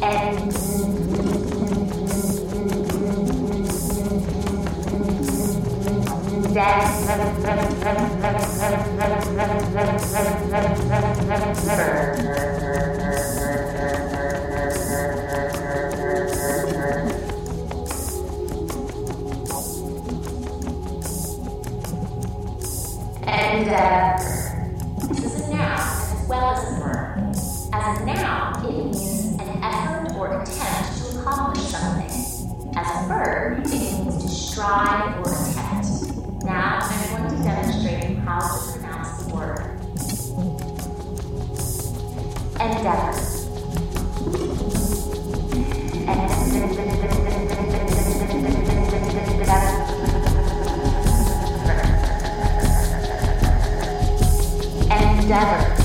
This is a noun as well as a verb. As a noun, it means an effort or attempt to accomplish something. As a verb, it means to strive or attempt. Now, I'm going to demonstrate how to pronounce the word. Endeavor. Endeavor.